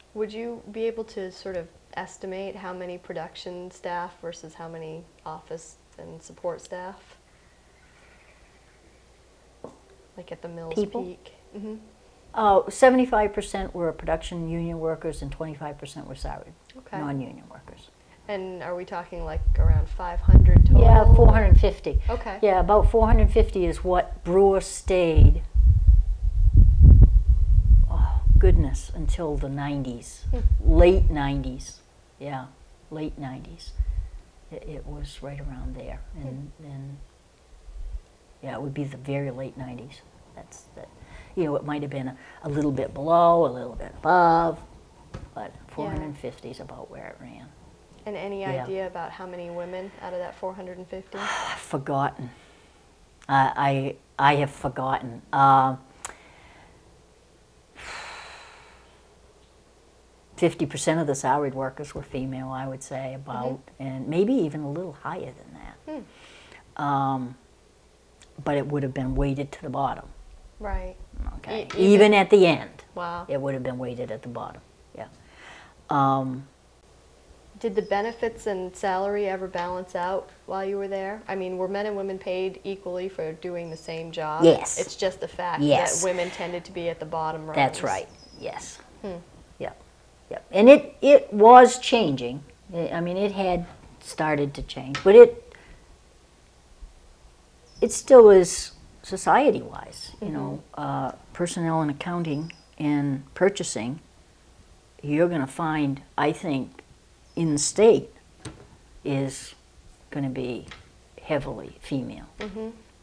Would you be able to sort of estimate how many production staff versus how many office and support staff? Like at the mill's People? peak? Mm-hmm. 75% were production union workers and 25% were salaried, Okay. non-union workers. And are we talking like around 500 total? Yeah, 450. Okay. Yeah, about 450 is what Brewer stayed, oh goodness, until the 90s, late 90s. Yeah, late 90s. It was right around there. And yeah, it would be the very late 90s. That's that. You know, it might have been a little bit below, a little bit above, but 450 is about where it ran. And any idea about how many women out of that 450? Forgotten. I have forgotten. 50% of the salaried workers were female, I would say, about, and maybe even a little higher than that. But it would have been weighted to the bottom. Right. Okay. Even at the end. Wow. It would have been weighted at the bottom. Yeah. Did the benefits and salary ever balance out while you were there? I mean, were men and women paid equally for doing the same job? Yes. It's just the fact Yes. that women tended to be at the bottom rungs. That's right. Yes. Yep. Yep. And it was changing. I mean, it had started to change, but it still is society-wise. You know, personnel and accounting and purchasing. You're going to find, I think, in the state is going to be heavily female.